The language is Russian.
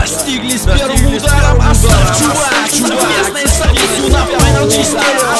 Достигли с первым ударом. Оставь, чувак, местной столицу на Final G